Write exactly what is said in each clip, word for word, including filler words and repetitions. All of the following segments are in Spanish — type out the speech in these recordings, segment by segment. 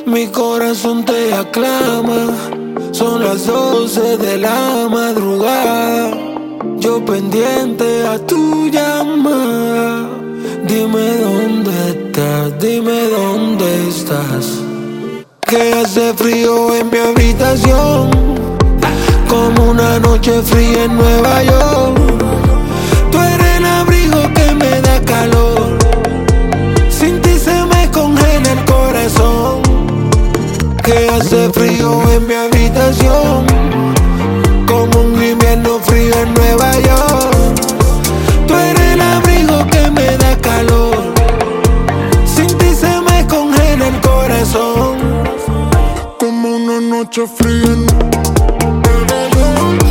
Mi corazón te aclama, son las doce de la madrugada. Yo pendiente a tu llamada. Dime dónde estás, dime dónde estás. Que hace frío en mi habitación, como una noche fría en Nueva York. Tú eres el abrigo que me da calor, sin ti se me congela el corazón. Que hace frío en mi habitación, como un invierno frío en Nueva York. Tú eres el abrigo que me da calor, sin ti se me congela el corazón. Como una noche fría en Nueva York.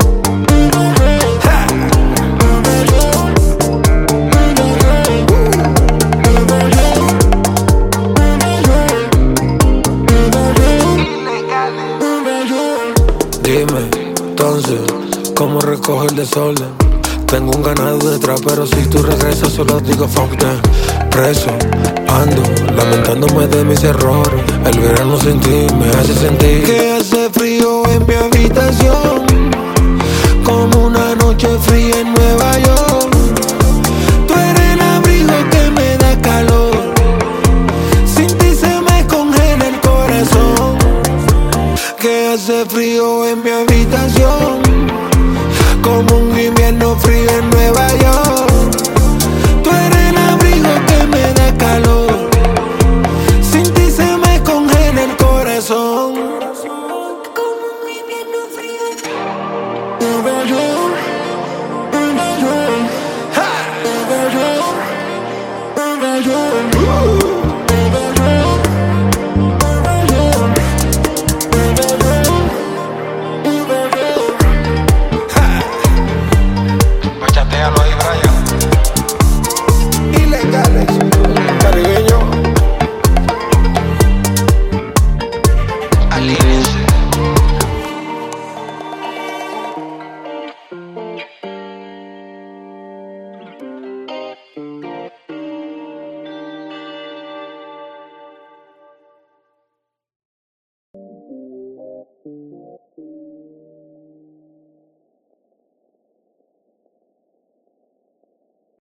Dime, entonces, ¿cómo recojo el desorden? Tengo un ganado detrás, pero si tú regresas solo digo fuck them. Preso, ando, lamentándome de mis errores. El verano sin ti me hace sentir que hace frío en mi habitación, como una noche fría en Nueva York. Tú eres el abrigo que me da calor, sin ti se me congela el corazón. Que hace frío en mi habitación, como un invierno frío en Nueva York. Tú eres el abrigo que me da calor, sin ti se me congela el corazón. Como un invierno frío en Nueva York, Nueva York, Nueva York, Nueva York, Nueva York. Caribeño.